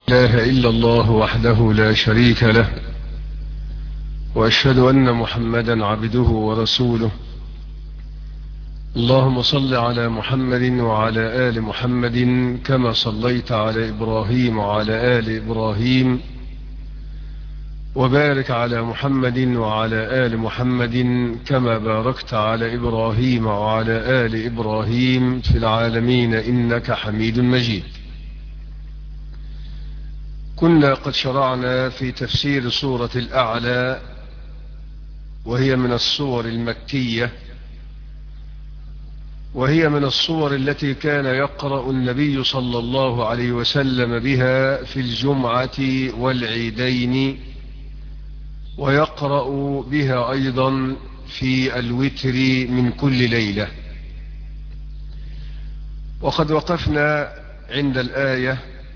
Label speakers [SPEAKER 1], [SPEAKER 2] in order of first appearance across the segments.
[SPEAKER 1] لا إله إلا الله وحده لا شريك له، وأشهد أن محمدا عبده ورسوله. اللهم صل على محمد وعلى آل محمد كما صليت على إبراهيم وعلى آل إبراهيم، وبارك على محمد وعلى آل محمد كما باركت على إبراهيم وعلى آل إبراهيم في العالمين إنك حميد مجيد. كنا قد شرعنا في تفسير سورة الأعلى، وهي من السور المكية، وهي من السور التي كان يقرأ النبي صلى الله عليه وسلم بها في الجمعة والعيدين، ويقرأ بها أيضا في الوتر من كل ليلة. وقد وقفنا عند الآية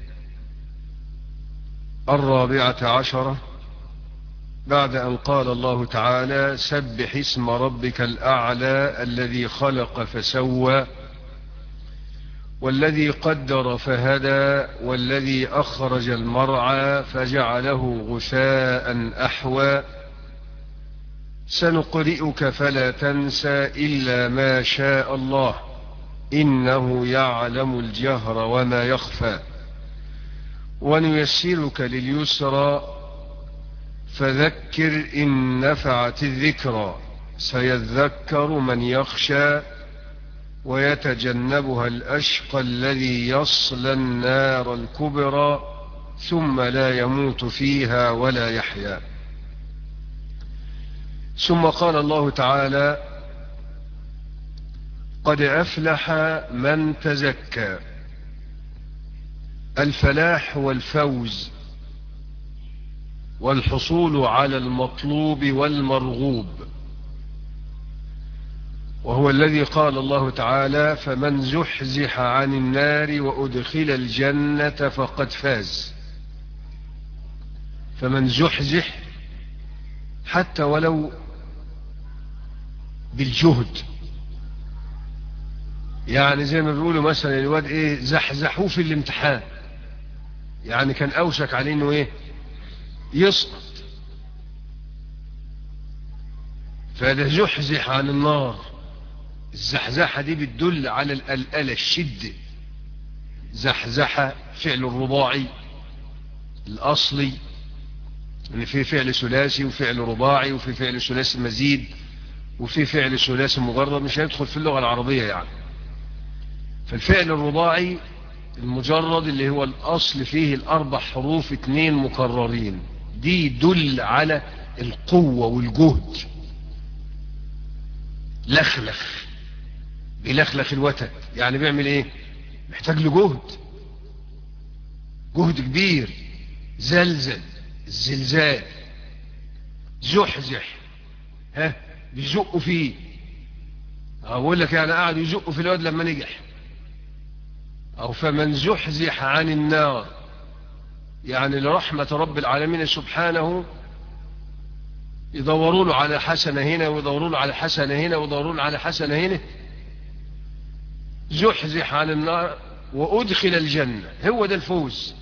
[SPEAKER 1] 14 بعد أن قال الله تعالى: سبح اسم ربك الأعلى الذي خلق فسوى والذي قدر فهدى والذي أخرج المرعى فجعله غثاء أحوى سنقرئك فلا تنسى إلا ما شاء الله إنه يعلم الجهر وما يخفى ونيسرك لليسرى فذكر إن نفعت الذكرى سيذكر من يخشى ويتجنبها الأشقى الذي يصلى النار الكبرى ثم لا يموت فيها ولا يحيا. ثم قال الله تعالى: قد أفلح من تزكى. الفلاح والفوز والحصول على المطلوب والمرغوب، وهو الذي قال الله تعالى: فمن زحزح عن النار وأدخل الجنة فقد فاز. فمن زحزح حتى ولو بالجهد، يعني زي ما بيقولوا مثلا الواد زحزحوه في الامتحان، يعني كان أوشك عليه انه يسقط، فده زحزح عن النار. الزحزحة دي بتدل على الألألة الشدة. زحزحة فعل الرباعي الأصلي، يعني في فعل ثلاثي وفعل رباعي وفي فعل ثلاثي مزيد وفي فعل ثلاثي مجرد، مش هيدخل في اللغة العربية يعني. فالفعل الرباعي المجرد اللي هو الأصل فيه الأربع حروف 2 مكررين، دي يدل على القوة والجهد. لخلخ، بيلخلخ الوتد، يعني بيعمل محتاج له جهد كبير. زلزل، الزلزال. زحزح، بيزقوا فيه. أقول لك يعني قاعد يزقوا في الواد لما نجح. أو فمن زحزح عن النار، يعني لرحمة رب العالمين سبحانه يدوروا له على حسنة هنا ويدوروا له على حسنة هنا ويدوروا له على حسنة هنا. زحزح عن النار وأدخل الجنة، هو ده الفوز.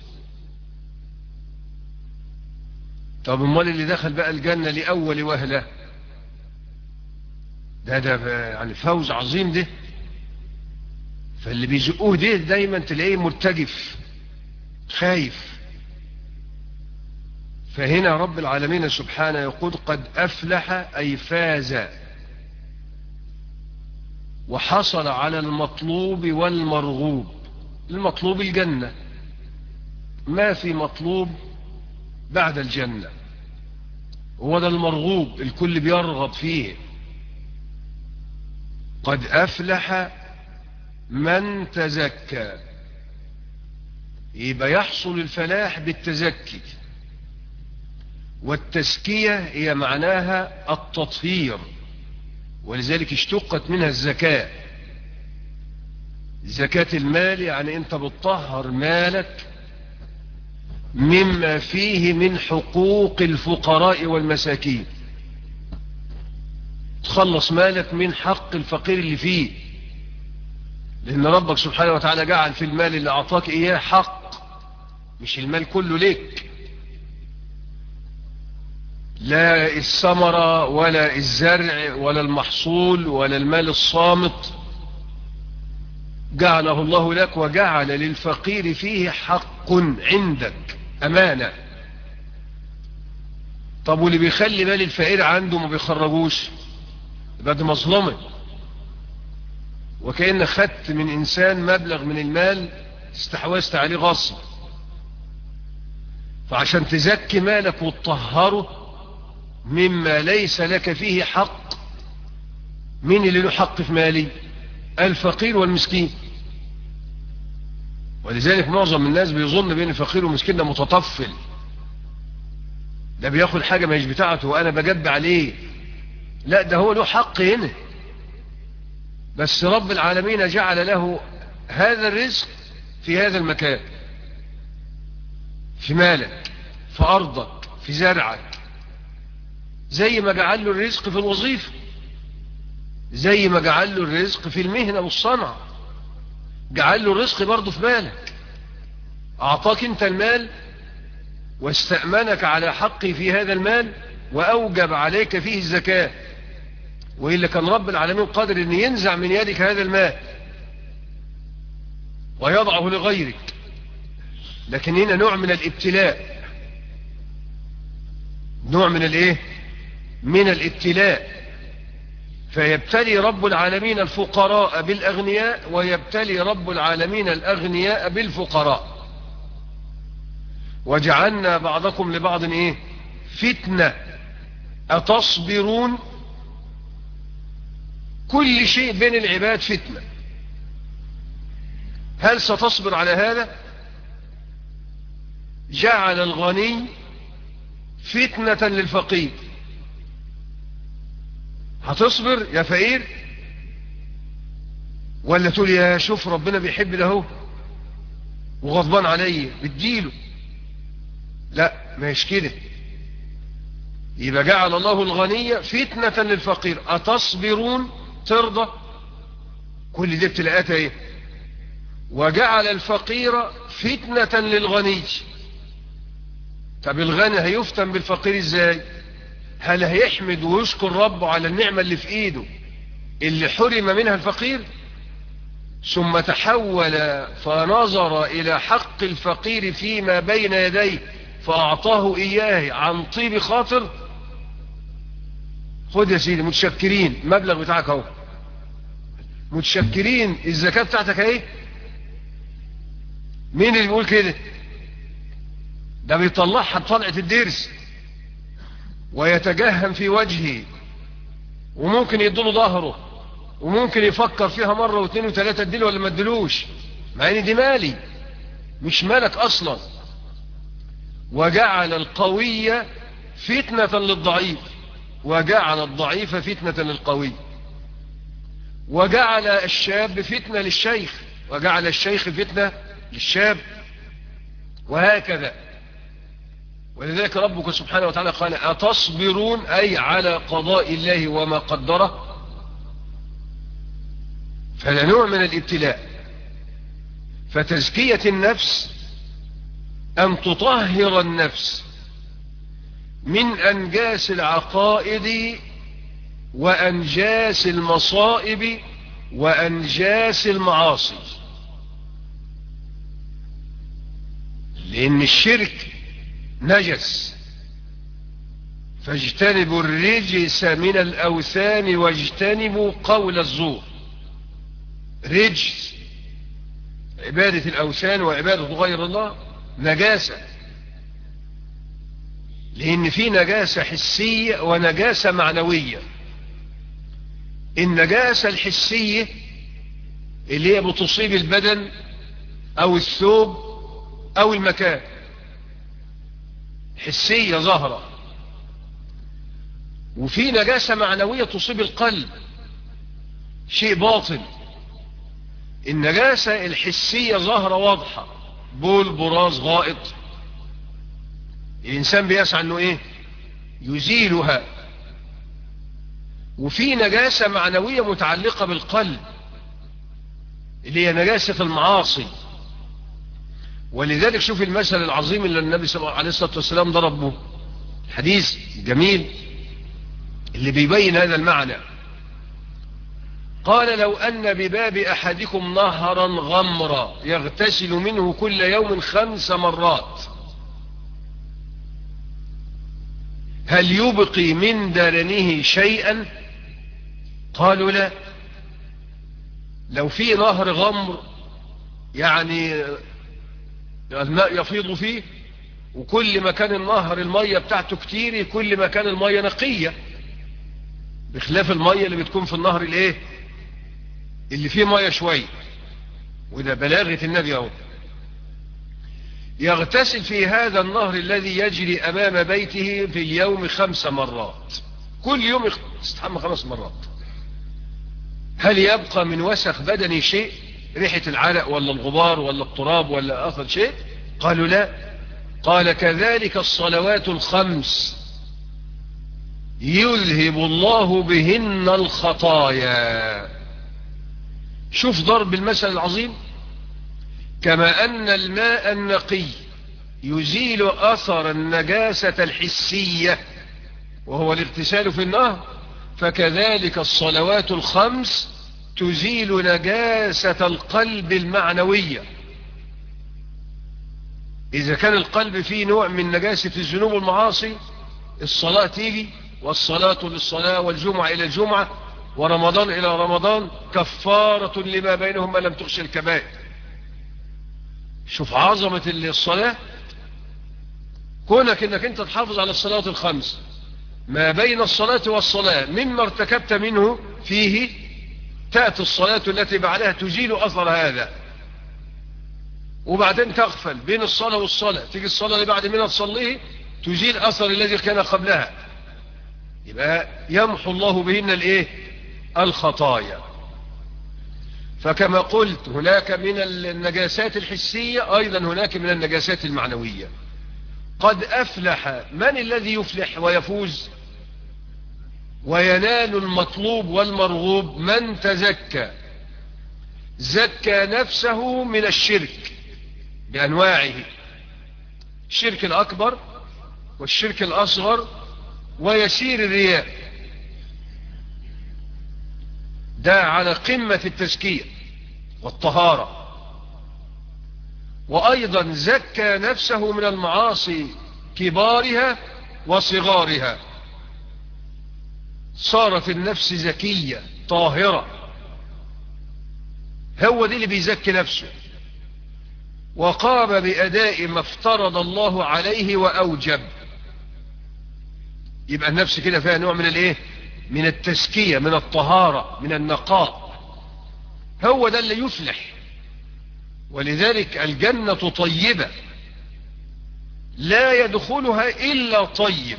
[SPEAKER 1] طب امال اللي دخل بقى الجنة لأول وهلة، ده يعني فوز عظيم ده. فاللي بيزقوه ده دايما تلاقيه مرتجف خايف. فهنا رب العالمين سبحانه يقول: قد أفلح أي فاز وحصل على المطلوب والمرغوب. المطلوب الجنة، ما في مطلوب بعد الجنة، هو ده المرغوب الكل بيرغب فيه. قد أفلح من تزكى، يبقى يحصل الفلاح بالتزكي، والتزكية هي معناها التطهير، ولذلك اشتقت منها الزكاة. زكاة المال يعني انت بتطهر مالك مما فيه من حقوق الفقراء والمساكين، تخلص مالك من حق الفقير اللي فيه، لأن ربك سبحانه وتعالى جعل في المال اللي أعطاك إياه حق مش المال كله لك، لا الثمرة ولا الزرع ولا المحصول ولا المال الصامت، جعله الله لك وجعل للفقير فيه حق عندك، أمانة. طب واللي بيخلي مال الفقير عنده ما بيخرجوش، يبقى دي مظلمة، وكأن خدت من إنسان مبلغ من المال استحوذت عليه غصب. فعشان تزكي مالك وتطهره مما ليس لك فيه حق، مين اللي له حق في مالي؟ الفقير والمسكين. ولذلك معظم الناس بيظن بين الفقير والمسكين ده متطفل، ده بياخد حاجة ما هيش بتاعته وأنا بجب عليه. لا، ده هو له حق هنا، بس رب العالمين جعل له هذا الرزق في هذا المكان، في مالك، في أرضك، في زرعك، زي ما جعل له الرزق في الوظيفة، زي ما جعل له الرزق في المهنة والصنعة، جعل له الرزق برضه في مالك. أعطاك أنت المال واستأمنك على حقه في هذا المال وأوجب عليك فيه الزكاة، وإلا كان رب العالمين قادر أن ينزع من يدك هذا المال ويضعه لغيرك. لكن هنا نوع من الابتلاء، نوع من الايه؟ من الابتلاء. فيبتلي رب العالمين الفقراء بالأغنياء، ويبتلي رب العالمين الأغنياء بالفقراء. وجعلنا بعضكم لبعض ايه؟ فتنة أتصبرون. كل شيء بين العباد فتنة. هل ستصبر على هذا؟ جعل الغني فتنة للفقير. هتصبر يا فقير؟ ولا تقول يا شوف ربنا بيحب ده هو وغضبان عليه بديله؟ لا، ما هيش كده. يبقى جعل الله الغني فتنة للفقير. أتصبرون؟ ترضى؟ كل دي ابتلاءاتها ايه؟ وجعل الفقير فتنة للغني. طب الغني هيفتن بالفقير ازاي؟ هل هيحمد ويشكر ربه على النعمة اللي في ايده اللي حرم منها الفقير، ثم تحول فنظر الى حق الفقير فيما بين يديه فاعطاه اياه عن طيب خاطر؟ خد يا سيدي، متشكرين، المبلغ بتاعك اهو، متشكرين، الزكاة بتاعتك اهي. مين اللي بيقول كده؟ ده بيطلعها بطلعة الدرس ويتجهم في وجهه، وممكن يديله ظهره، وممكن يفكر فيها مرة واثنين وثلاثة اديله ولا ما اديلوش، مع ان دي مالي مش مالك اصلا. وجعل القوي فتنة للضعيف، وجعل الضعيف فتنة للقوي، وجعل الشاب فتنة للشيخ، وجعل الشيخ فتنة للشاب، وهكذا. ولذلك ربك سبحانه وتعالى قال أتصبرون، أي على قضاء الله وما قدره. فهذا نوع من الابتلاء. فتزكية النفس أن تطهر النفس من أنجاس العقائد وأنجاس المصائب وأنجاس المعاصي. لأن الشرك نجس، فاجتنبوا الرجس من الأوثان واجتنبوا قول الزور. رجس عبادة الأوثان وعبادة غير الله نجاسة، لأن في نجاسة حسية ونجاسة معنوية. النجاسة الحسية اللي هي بتصيب البدن أو الثوب أو المكان، حسية ظاهرة. وفي نجاسة معنوية تصيب القلب، شيء باطن. النجاسة الحسية ظاهرة واضحة، بول، براز، غائط، الإنسان بيسعى أنه إيه؟ يزيلها. وفي نجاسة معنوية متعلقة بالقلب اللي هي نجاسة المعاصي. ولذلك شوف المثل العظيم اللي النبي صلى الله عليه والسلام ضرب به، حديث جميل اللي بيبين هذا المعنى. قال: لو أن بباب أحدكم نهرا غمرا يغتسل منه كل يوم 5 مرات، هل يبقي من درنه شيئا؟ قالوا: لا. لو في نهر غمر يعني الماء يفيض فيه، وكل ما كان النهر المية بتاعته كتير كل ما كان المية نقية، بخلاف المية اللي بتكون في النهر الايه اللي فيه مية شوية. وده بلاغة النبي اهو. يغتسل في هذا النهر الذي يجري امام بيته في اليوم 5 مرات، كل يوم يستحمى 5 مرات. هل يبقى من وسخ بدني شيء؟ ريحة العرق ولا الغبار ولا التراب ولا اثر شيء؟ قالوا: لا. قال: كذلك الصلوات ال5 يذهب الله بهن الخطايا. شوف ضرب المثل العظيم. كما أن الماء النقي يزيل أثر النجاسة الحسية وهو الاغتسال في النهر، فكذلك الصلوات ال5 تزيل نجاسة القلب المعنوية. إذا كان القلب فيه نوع من نجاسة الذنوب والمعاصي، الصلاة تيجي، والصلاة للصلاة، والجمعة إلى الجمعة، ورمضان إلى رمضان كفارة لما بينهم ما لم تخش الكبائر. شوف عظمة الصلاة. كونك انك انت تحافظ على الصلاة ال5 ما بين الصلاة والصلاة مما ارتكبت منه فيه، تأتي الصلاة التي بعدها تزيل أثر هذا، وبعدين تغفل بين الصلاة والصلاة، تيجي الصلاة اللي بعد منها تصليه تزيل أثر الذي كان قبلها. يبقى يمحو الله بهن الايه الخطايا. فكما قلت هناك من النجاسات الحسية، أيضا هناك من النجاسات المعنوية. قد أفلح، من الذي يفلح ويفوز وينال المطلوب والمرغوب؟ من تزكى، زكى نفسه من الشرك بأنواعه، الشرك الأكبر والشرك الأصغر ويسير الرياء، ده على قمة التزكية والطهارة. وأيضا زكى نفسه من المعاصي كبارها وصغارها، صارت النفس زكية طاهرة، هو دي اللي بيزكي نفسه، وقام بأداء ما افترض الله عليه وأوجب. يبقى النفس كده فيها نوع من الايه من التزكية، من الطهارة، من النقاء، هو ده اللي يفلح. ولذلك الجنة طيبة لا يدخلها إلا طيب.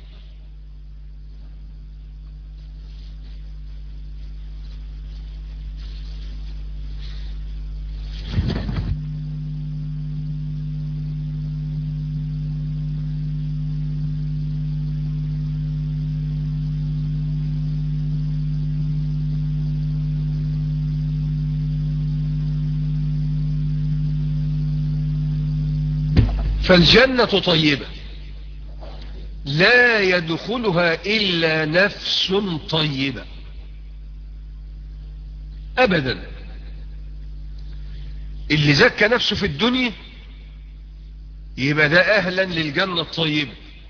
[SPEAKER 1] فالجنة طيبة لا يدخلها إلا نفس طيبة أبدا. اللي زكى نفسه في الدنيا يبقى ده أهلا للجنة الطيبة.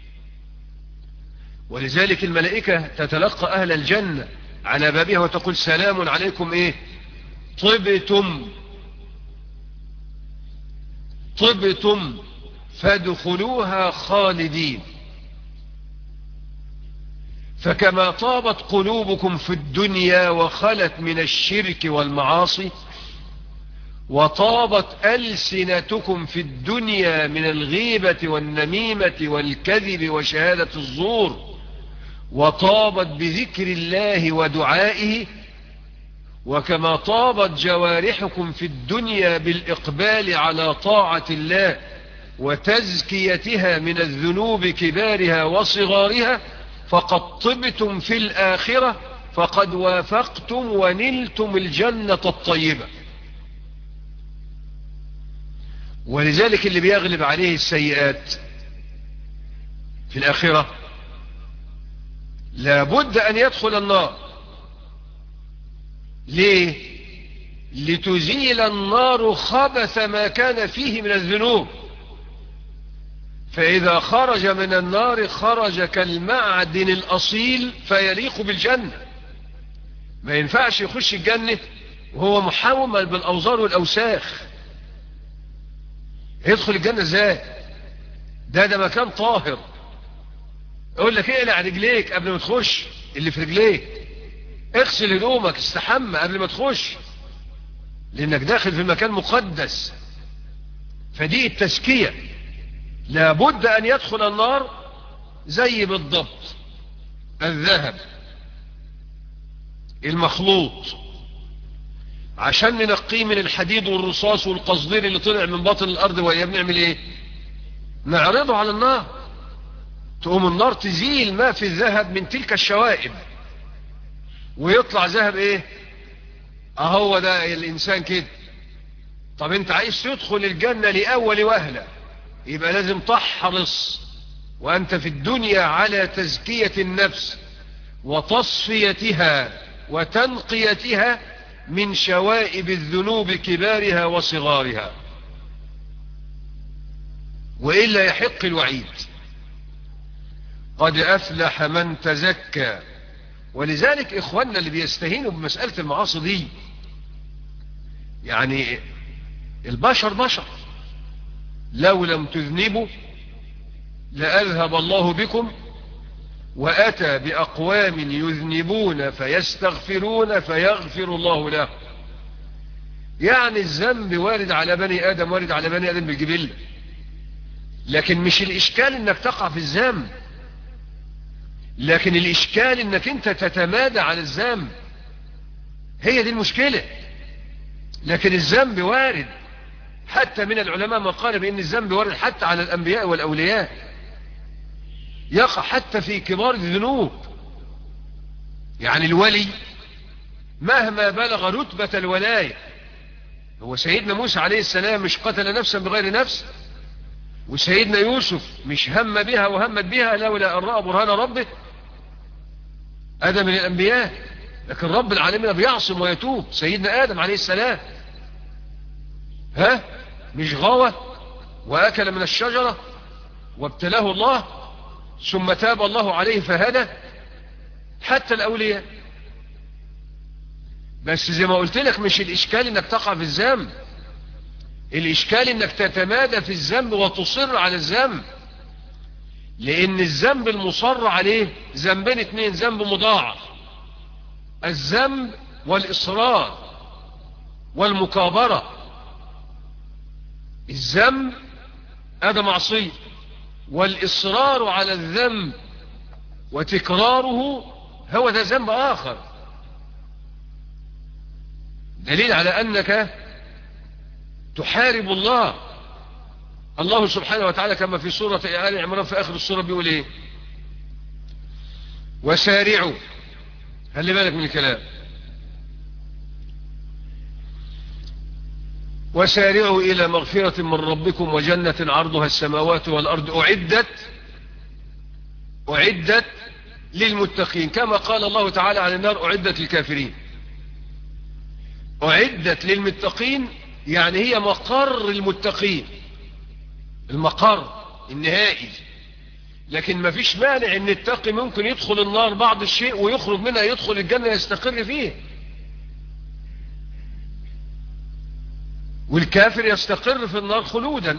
[SPEAKER 1] ولذلك الملائكة تتلقى أهل الجنة على بابها وتقول: سلام عليكم إيه طبتم طبتم فادخلوها خالدين. فكما طابت قلوبكم في الدنيا وخلت من الشرك والمعاصي، وطابت ألسنتكم في الدنيا من الغيبة والنميمة والكذب وشهادة الزور، وطابت بذكر الله ودعائه، وكما طابت جوارحكم في الدنيا بالإقبال على طاعة الله وتزكيتها من الذنوب كبارها وصغارها، فقد طبتم في الآخرة، فقد وافقتم ونلتم الجنة الطيبة. ولذلك اللي بيغلب عليه السيئات في الآخرة لابد أن يدخل النار. ليه؟ لتزيل النار خبث ما كان فيه من الذنوب، فإذا خرج من النار خرج كالمعدن الأصيل فيليق بالجنة. ما ينفعش يخش الجنة وهو محمل بالأوزار والأوساخ. يدخل الجنة ازاي؟ ده مكان طاهر. يقول لك اقلع رجليك قبل ما تخش اللي في رجليك، اغسل هدومك، استحمى قبل ما تخش، لانك داخل في مكان مقدس. فدي التزكية. لابد ان يدخل النار زي بالضبط الذهب المخلوط، عشان ننقيه من الحديد والرصاص والقصدير اللي طلع من باطن الارض. وهي بنعمل ايه؟ نعرضه على النار، تقوم النار تزيل ما في الذهب من تلك الشوائب، ويطلع ذهب ايه؟ اهو ده الانسان كده. طب انت عايز تدخل الجنة لأول وهلة، يبقى لازم تحرص وانت في الدنيا على تزكية النفس وتصفيتها وتنقيتها من شوائب الذنوب كبارها وصغارها، وإلا يحق الوعيد. قد أفلح من تزكى. ولذلك إخواننا اللي بيستهينوا بمسألة المعاصي دي، يعني البشر بشر، لو لم تذنبوا لأذهب الله بكم وأتى بأقوام يذنبون فيستغفرون فيغفر الله له. يعني الذنب وارد على بني آدم، وارد على بني آدم بالجبلة، لكن مش الإشكال إنك تقع في الذنب، لكن الإشكال إنك أنت تتمادى على الذنب، هي دي المشكلة. لكن الذنب وارد، حتى من العلماء من قال بأن الذنب وارد حتى على الأنبياء والأولياء، يقع حتى في كبار الذنوب. يعني الولي مهما بلغ رتبة الولاية، هو سيدنا موسى عليه السلام مش قتل نفسا بغير نفس، وسيدنا يوسف مش هم بها وهمت بها لولا أن رأى برهان ربه. آدم من الأنبياء، لكن رب العالمين بيعصم ويتوب. سيدنا آدم عليه السلام مش غوى وأكل من الشجرة وابتلاه الله ثم تاب الله عليه فهدى. حتى الأولياء. بس زي ما قلت لك مش الإشكال إنك تقع في الذنب، الإشكال إنك تتمادى في الذنب وتصر على الذنب، لأن الذنب المصر عليه ذنبين اتنين، ذنب مضاعف: الذنب والإصرار والمكابرة. الذنب هذا معصية، والإصرار على الذنب وتكراره هو ده ذنب آخر. دليل على أنك تحارب الله. الله سبحانه وتعالى كما في سورة آل عمران في آخر السورة بيقول إيه؟ وسارعوا. خلي بالك من الكلام. وسارعوا إلى مغفرة من ربكم وجنة عرضها السماوات والأرض أعدت للمتقين، كما قال الله تعالى عن النار أعدت للكافرين. أعدت للمتقين يعني هي مقر المتقين، المقر النهائي. لكن ما فيش مانع ان التقي ممكن يدخل النار بعض الشيء ويخرج منها يدخل الجنة يستقر فيه، والكافر يستقر في النار خلودا.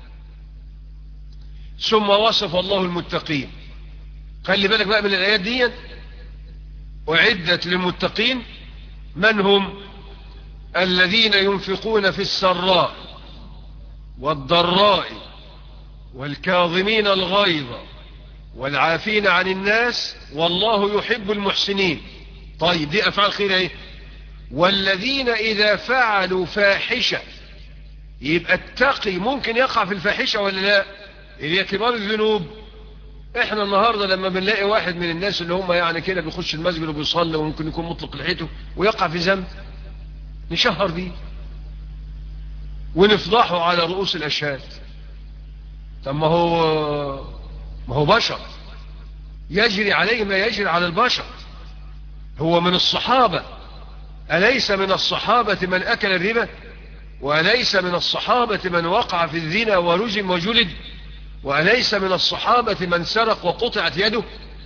[SPEAKER 1] ثم وصف الله المتقين. خلي بالك بقى من الآيات دي. أعدت للمتقين من هم؟ الذين ينفقون في السراء والضراء والكاظمين الغيظ والعافين عن الناس والله يحب المحسنين. طيب دي أفعال خير ايه؟ والذين إذا فعلوا فاحشة. يبقى التقي ممكن يقع في الفاحشة ولا لا؟ اللي هي كبار الذنوب. احنا النهاردة لما بنلاقي واحد من الناس اللي هم يعني كده بيخش المسجد وبيصلي وممكن يكون مطلق لحيته ويقع في ذنب، نشهر بيه ونفضحه على رؤوس الأشهاد. طب ما هو بشر، يجري عليه ما يجري على البشر. هو من الصحابة، أليس من الصحابة من أكل الربا؟ وأليس من الصحابة من وقع في الزنا ورجم وجلد؟ وأليس من الصحابة من سرق وقطعت يده؟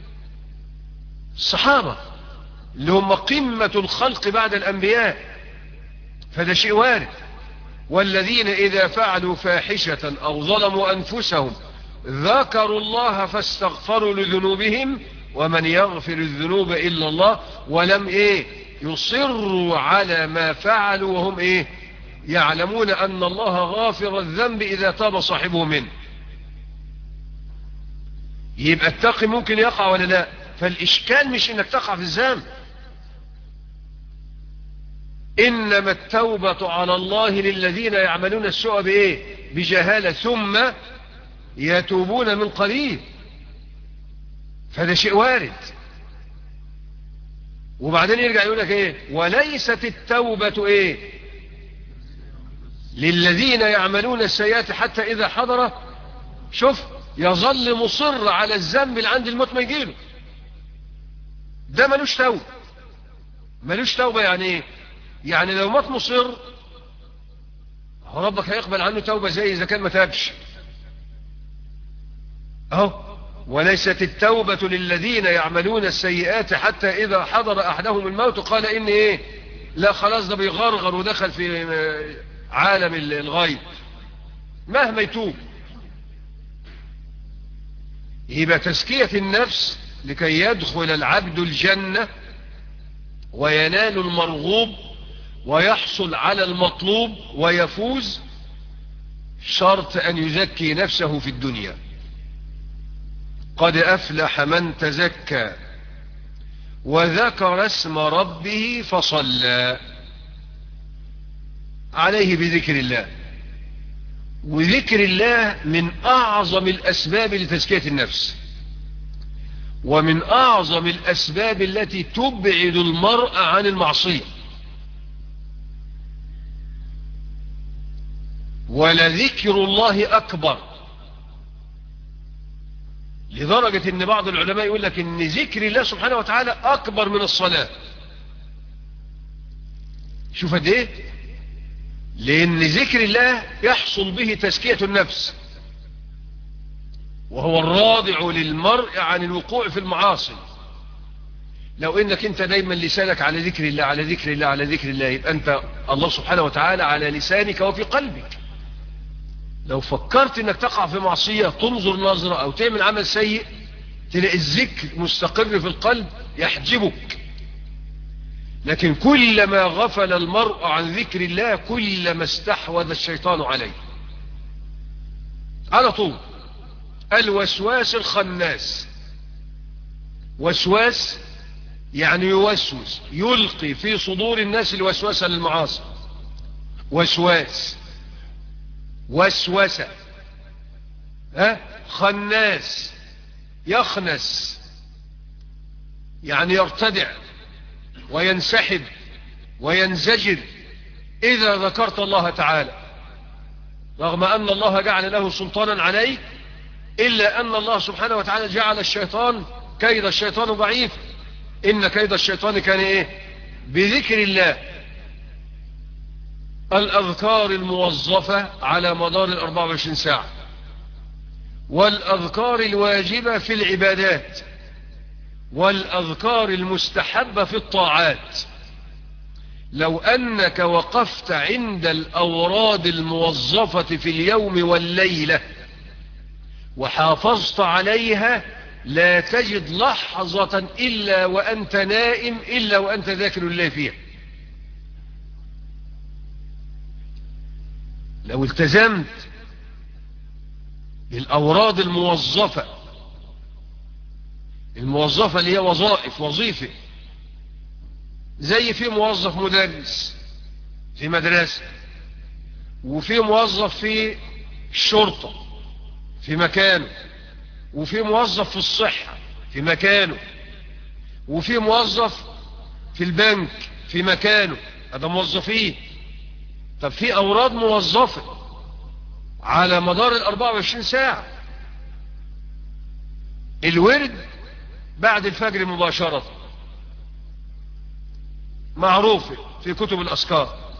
[SPEAKER 1] الصحابة اللي هم قمة الخلق بعد الأنبياء، فده شيء وارد. والذين إذا فعلوا فاحشة أو ظلموا أنفسهم ذكروا الله فاستغفروا لذنوبهم ومن يغفر الذنوب إلا الله ولم يصروا على ما فعلوا وهم يعلمون أن الله غافر الذنب إذا تاب صاحبه منه. يبقى التقي ممكن يقع ولا لا؟ فالإشكال مش إنك تقع في الذنب، إنما التوبة على الله للذين يعملون السوء بجهالة ثم يتوبون من قريب. فهذا شيء وارد. وبعدين يرجع يقول لك وليست التوبة للذين يعملون السيئات حتى إذا حضر، شوف، يظل مصر على الذنب اللي عند الموت ما يجيله. ده ملوش توبة. ملوش توبة يعني يعني لو مات مصر ربك هيقبل عنه توبة زي إذا كان ما تابش. وليست التوبة للذين يعملون السيئات حتى إذا حضر أحدهم الموت قال إن لا خلاص ده بيغرغر ودخل في عالم الغيب مهما يتوب. يبقى تزكية النفس لكي يدخل العبد الجنة وينال المرغوب ويحصل على المطلوب ويفوز، شرط أن يزكي نفسه في الدنيا. قد أفلح من تزكى وذكر اسم ربه فصلى، عليه بذكر الله. وذكر الله من أعظم الأسباب لتزكية النفس، ومن أعظم الأسباب التي تبعد المرء عن المعصية. ولذكر الله أكبر، لدرجة ان بعض العلماء يقول لك ان ذكر الله سبحانه وتعالى أكبر من الصلاة. شوف قد ايه؟ لأن ذكر الله يحصل به تزكية النفس، وهو الرادع للمرء عن الوقوع في المعاصي. لو انك انت دايما لسانك على ذكر الله على ذكر الله على ذكر الله، يبقى انت الله سبحانه وتعالى على لسانك وفي قلبك. لو فكرت انك تقع في معصية، تنظر نظرة او تعمل عمل سيء، تلاقي الذكر مستقر في القلب يحجبك. لكن كلما غفل المرء عن ذكر الله كلما استحوذ الشيطان عليه على طول. الوسواس الخناس، وسواس يعني يوسوس، يلقي في صدور الناس الوسوسة للمعاصي. وسواس، وسوسة، خناس، يخنس يعني يرتدع وينسحب وينزجر إذا ذكرت الله تعالى، رغم أن الله جعل له سلطانا عليك، إلا أن الله سبحانه وتعالى جعل الشيطان كيد الشيطان ضعيف. إن كيد الشيطان كان بذكر الله. الأذكار الموظفة على مدار 24 ساعة، والأذكار الواجبة في العبادات، والأذكار المستحبة في الطاعات. لو أنك وقفت عند الأوراد الموظفة في اليوم والليلة وحافظت عليها، لا تجد لحظة إلا وأنت نائم إلا وأنت ذاكر الله فيها. لو التزمت بالأوراد الموظفة اللي هي وظيفة، زي في موظف مدرس في مدرسة، وفي موظف في الشرطة في مكانه، وفي موظف في الصحة في مكانه، وفي موظف في البنك في مكانه. هذا موظفين. طب في أوراد موظفة على مدار 24 ساعة. الورد بعد الفجر مباشرة معروفة في كتب الأذكار،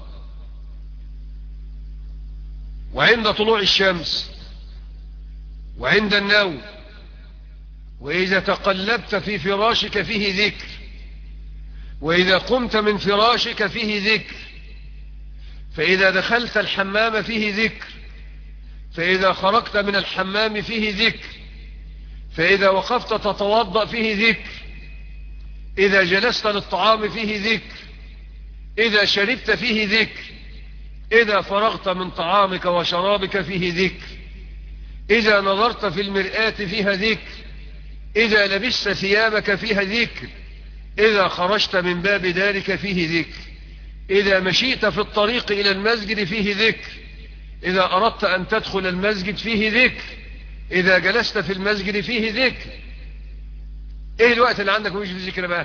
[SPEAKER 1] وعند طلوع الشمس، وعند النوم، وإذا تقلبت في فراشك فيه ذكر، وإذا قمت من فراشك فيه ذكر، فإذا دخلت الحمام فيه ذكر، فإذا خرجت من الحمام فيه ذكر، فإذا وقفت تتوضأ فيه ذكر، إذا جلست للطعام فيه ذكر، إذا شربت فيه ذكر، إذا فرغت من طعامك وشرابك فيه ذكر، إذا نظرت في المرآة فيها ذكر، إذا لبست ثيابك فيها ذكر، إذا خرجت من باب دارك فيه ذكر، إذا مشيت في الطريق إلى المسجد فيه ذكر، إذا أردت أن تدخل المسجد فيه ذكر، إذا جلست في المسجد فيه ذكر. إيه الوقت اللي عندك ويجي في ذكر بقى؟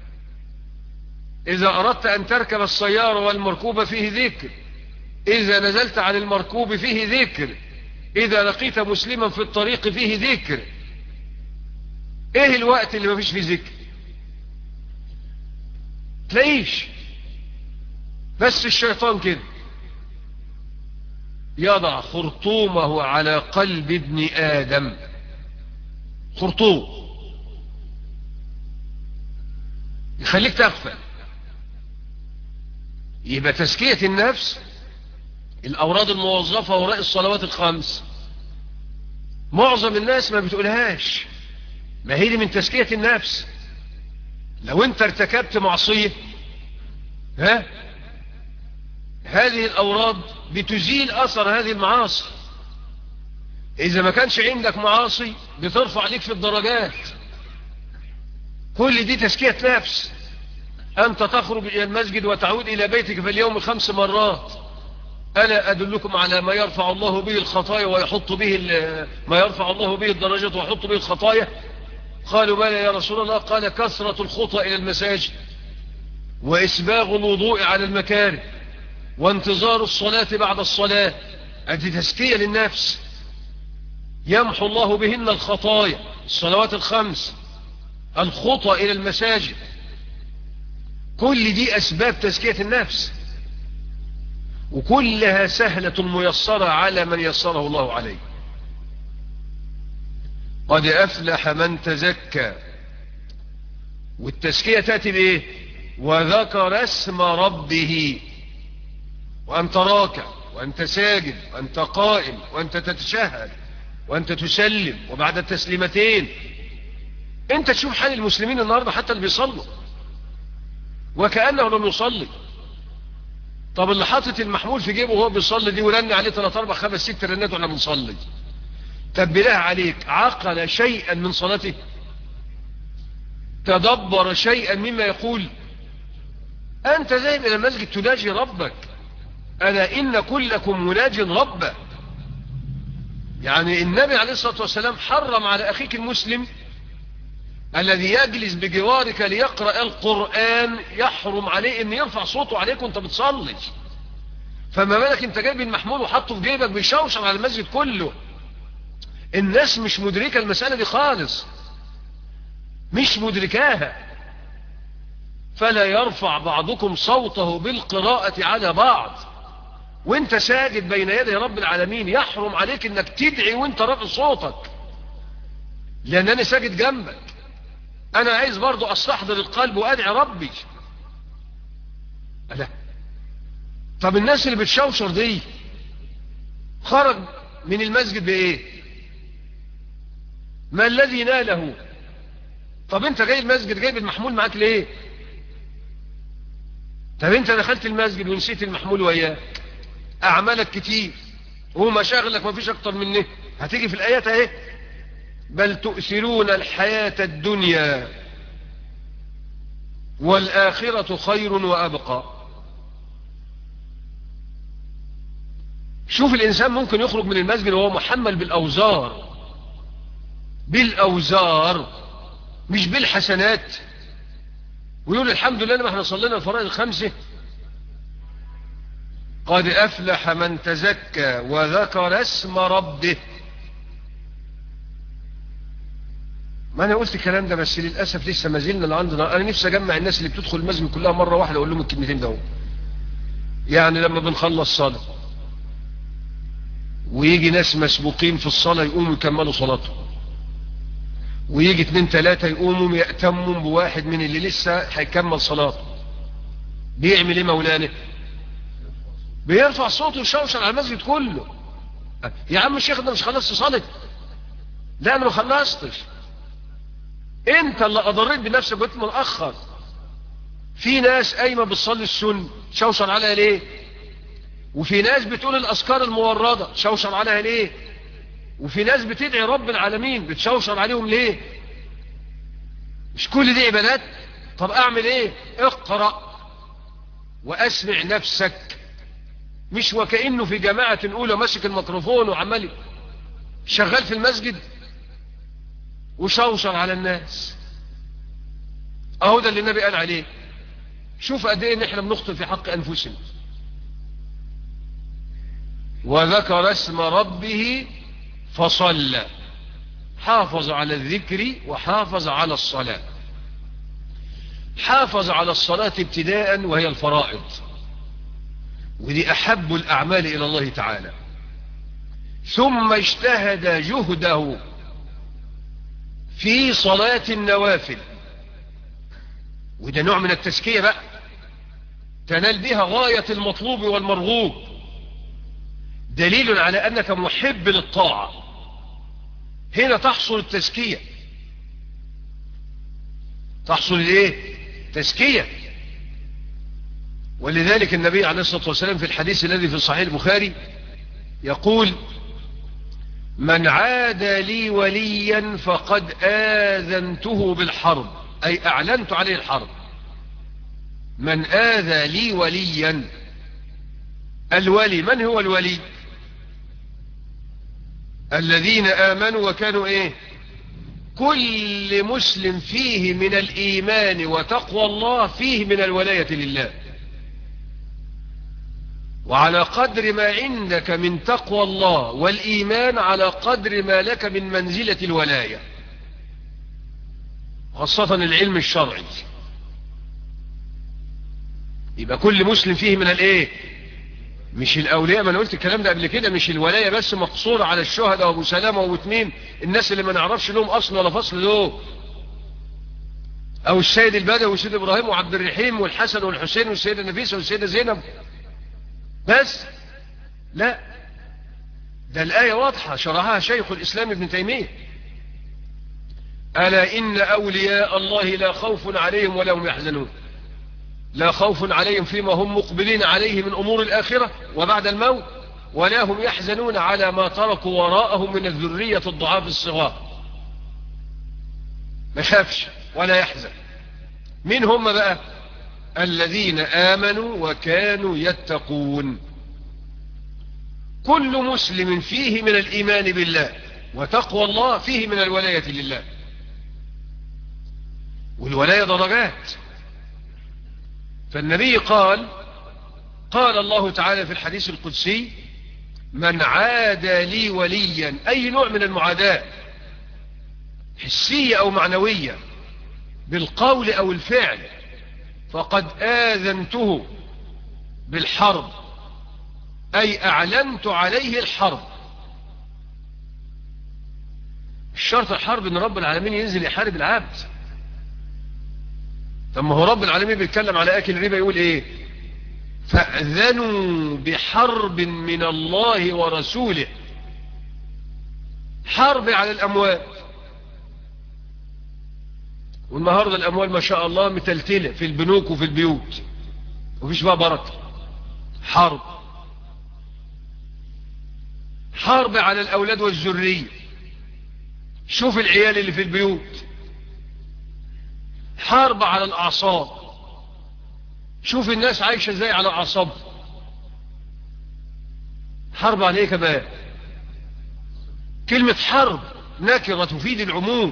[SPEAKER 1] إذا أردت أن تركب السيارة والمركوبة فيه ذكر، إذا نزلت عن المركوب فيه ذكر، إذا لقيت مسلما في الطريق فيه ذكر. إيه الوقت اللي ما فيش فيه ذكر؟ تلاقيش. بس الشيطان كده يضع خرطومه على قلب ابن آدم، خرطوم يخليك تغفل. يبقى تزكية النفس الأوراد الموظفة وراء الصلوات الخمس، معظم الناس ما بتقولهاش، ما هي دي من تزكية النفس. لو انت ارتكبت معصية، هذه الأوراد بتزيل أثر هذه المعاصي. إذا ما كانش عندك معاصي بترفع لك في الدرجات. كل دي تزكية نفس. أنت تخرج إلى المسجد وتعود إلى بيتك في اليوم 5 مرات. ألا أدلكم على ما يرفع الله به الخطايا ويحط به ما يرفع الله به الدرجات ويحط به الخطايا؟ قالوا بلى يا رسول الله. قال كثرة الخطى إلى المساجد، وإسباغ الوضوء على المكاره، وانتظار الصلاة بعد الصلاة. هذه تزكية للنفس يمحو الله بهن الخطايا. الصلوات الخمس، الخطى إلى المساجد، كل دي أسباب تزكية النفس، وكلها سهلة ميسرة على من يسره الله عليه. قد أفلح من تزكى. والتزكية تأتي بإيه؟ وذكر اسم ربه، وأنت راكع، وأنت ساجد، وأنت قائم، وأنت تتشهد، وأنت تسلم، وبعد التسليمتين أنت تشوف حال المسلمين النهاردة حتى اللي بيصلوا وكأنه لم يصلي. طب اللي حاطط المحمول في جيبه وهو بيصلي دي ورن عليه 3 4 5 6 رنات وانا بنصلي، طب بالله عليك عقل شيئا من صلاته؟ تدبر شيئا مما يقول؟ أنت ذاهب إلى المسجد تناجي ربك. ألا إن كلكم مناج ربه. يعني النبي عليه الصلاة والسلام حرم على أخيك المسلم الذي يجلس بجوارك ليقرأ القرآن، يحرم عليه أن يرفع صوته عليك وانت بتصلي. فما بالك انت جايب المحمول وحطه في جيبك بيشوشر على المسجد كله. الناس مش مدركة المسألة دي خالص، مش مدركاها. فلا يرفع بعضكم صوته بالقراءة على بعض وانت ساجد بين يدي رب العالمين. يحرم عليك انك تدعي وانت رافع صوتك، لان انا ساجد جنبك، انا عايز برضو استحضر القلب وادعي ربي. لا. طب الناس اللي بتشوشر دي خرج من المسجد بايه؟ ما الذي ناله؟ طب انت جاي المسجد جايب المحمول معاك ليه؟ طب انت دخلت المسجد ونسيت المحمول وياك، اعمالك كتير ومشاغلك ما فيش اكتر منه. هتيجي في الايات اهي: بل تؤثرون الحياة الدنيا والآخرة خير وأبقى. شوف الإنسان ممكن يخرج من المسجد وهو محمل بالأوزار، بالأوزار مش بالحسنات، ويقول الحمد لله ما احنا صلينا الفرائض الخمسة. قد أفلح من تزكى وذكر اسم ربه. ما أنا قلت الكلام ده، بس للأسف لسه ما زلنا عندنا. أنا نفسي أجمع الناس اللي بتدخل المسجد كلها مرة واحدة أقول لهم الكلمتين ده. يعني لما بنخلص صلاة ويجي ناس مسبوقين في الصلاة يقوموا يكملوا صلاتهم، ويجي 2 3 يقوموا يأتموا بواحد من اللي لسه هيكمل صلاته، بيعمل ايه مولانا؟ بيرفع صوته ويشوشر على المسجد كله. يا عم الشيخ ده مش خلصت صلاة؟ لا انا ما خلصتش، انت اللي اضريت بنفسك وانت متأخر. في ناس قايمة بتصلي السنة تشوشر عليها ليه؟ وفي ناس بتقول الاذكار الموردة تشوشر عليها ليه؟ وفي ناس بتدعي رب العالمين بتشوشر عليهم ليه؟ مش كل دي عبادات؟ طب اعمل ايه؟ اقرأ واسمع نفسك، مش وكأنه في جماعة اولى ماسك الميكروفون وعمال شغال في المسجد وشوشر على الناس. اهو ده اللي النبي قال عليه. شوف قد ايه ان احنا بنخطئ في حق انفسنا. وذكر اسم ربه فصلى، حافظ على الذكر وحافظ على الصلاة. حافظ على الصلاة ابتداء وهي الفرائض، ودي أحب الأعمال إلى الله تعالى. ثم اجتهد جهده في صلاة النوافل، وده نوع من التزكية بقى تنال بها غاية المطلوب والمرغوب، دليل على أنك محب للطاعة. هنا تحصل التزكية، تحصل الايه؟ تزكية. ولذلك النبي عليه الصلاة والسلام في الحديث الذي في صحيح البخاري يقول: من عادى لي وليا فقد آذنته بالحرب، أي أعلنت عليه الحرب. من آذى لي وليا، الولي من هو الولي؟ الذين آمنوا وكانوا ايه؟ كل مسلم فيه من الإيمان وتقوى الله فيه من الولاية لله. وعلى قدر ما عندك من تقوى الله والإيمان على قدر ما لك من منزلة الولاية، خاصة العلم الشرعي. يبقى كل مسلم فيه من الايه؟ مش الاولياء، ما انا قلت الكلام ده قبل كده، مش الولاية بس مقصورة على الشهداء وابو سلامة وابو اتنين، الناس اللي ما نعرفش لهم اصل ولا فصل دول، او السيد البدوي والسيد ابراهيم وعبد الرحيم والحسن والحسين والسيدة نفيسة والسيدة زينب بس. لا، ده الآية واضحة شرحها شيخ الإسلام ابن تيمية: ألا إن أولياء الله لا خوف عليهم ولا هم يحزنون. لا خوف عليهم فيما هم مقبلين عليه من أمور الآخرة وبعد الموت، ولا هم يحزنون على ما تركوا وراءهم من الذرية الضعاف الصغار. ما خافش ولا يحزن. من هم بقى؟ الذين آمنوا وكانوا يتقون. كل مسلم فيه من الإيمان بالله وتقوى الله فيه من الولاية لله. والولاية درجات. فالنبي قال الله تعالى في الحديث القدسي: من عادى لي وليا، أي نوع من المعاداة، حسية أو معنوية، بالقول أو الفعل، فقد آذنته بالحرب، أي أعلنت عليه الحرب. الشرط الحرب إن رب العالمين ينزل يحارب العبد. طب ما هو رب العالمين بيتكلم على أكل الربا يقول إيه؟ فأذنوا بحرب من الله ورسوله. حرب على الأموال. والنهاردة الأموال ما شاء الله متلتلة في البنوك وفي البيوت، وفيش بقى بركة. حرب على الأولاد والذرية. شوف العيال اللي في البيوت. حرب على الأعصاب. شوف الناس عايشة ازاي على أعصاب. حرب على ايه كمان؟ كلمة حرب نكرة تفيد العموم.